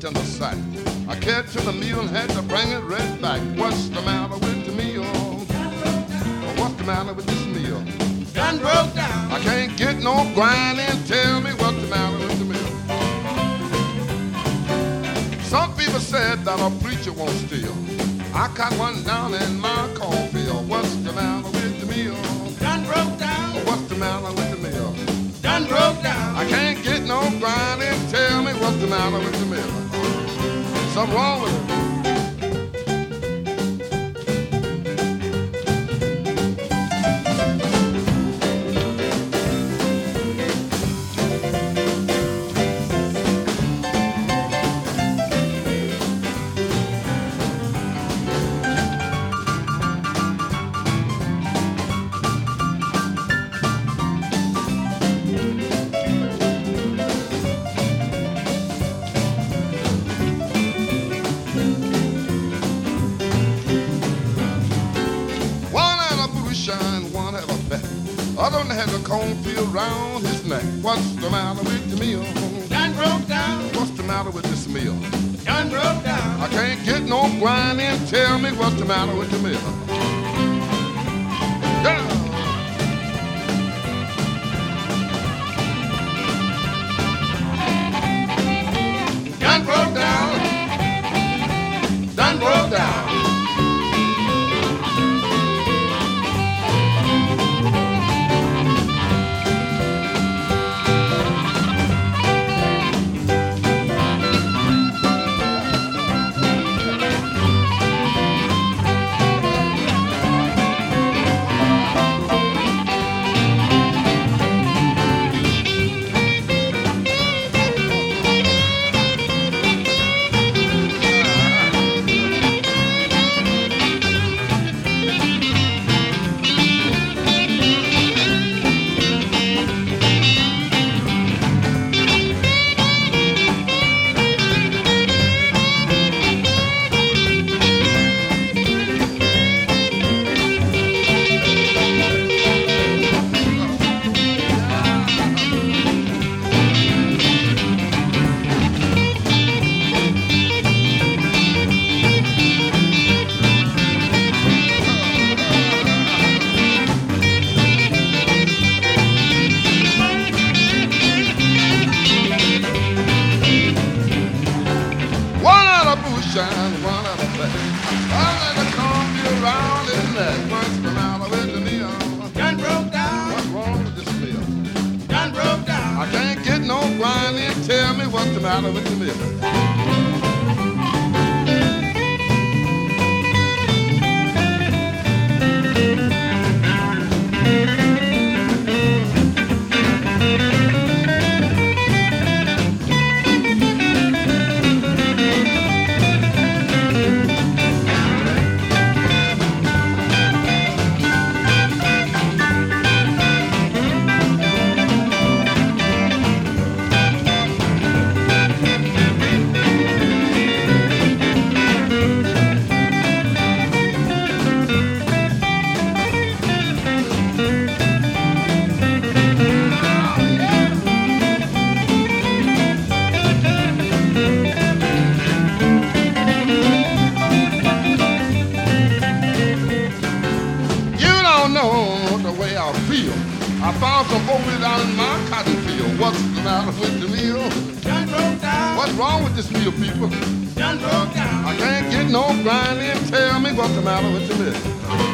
in the sack. I carried to the mill and had to bring it right back. What's the matter with the mill? What's the matter with this mill? Done broke down. I can't get no grinding. Tell me what's the matter with the mill. Some people said that a preacher won't steal. I caught one down in my cornfield. What's the matter with the mill? Done broke down. What's the matter with the mill? Done broke down. I can't get no grinding. Tell me what's the matter with the mill. Something wrong with it. Other one had a cornfield round his neck. What's the matter with the mill? Done broke down. What's the matter with this mill? Done broke down. I can't get no grinding. Tell me what's the matter with the mill. Yeah. Done broke down. Done broke down. Shine one of the best. I let the cornfield round his neck. What's the matter with the mill? Done broke down. What's wrong with this mill? Done broke down. I can't get no grinding. Tell me what's the matter with the mill. I found some opium down in my cotton field. What's the matter with the mill? Done broke down. What's wrong with this mill, people? Done broke down. I can't get no grinding. Tell me what's the matter with the mill.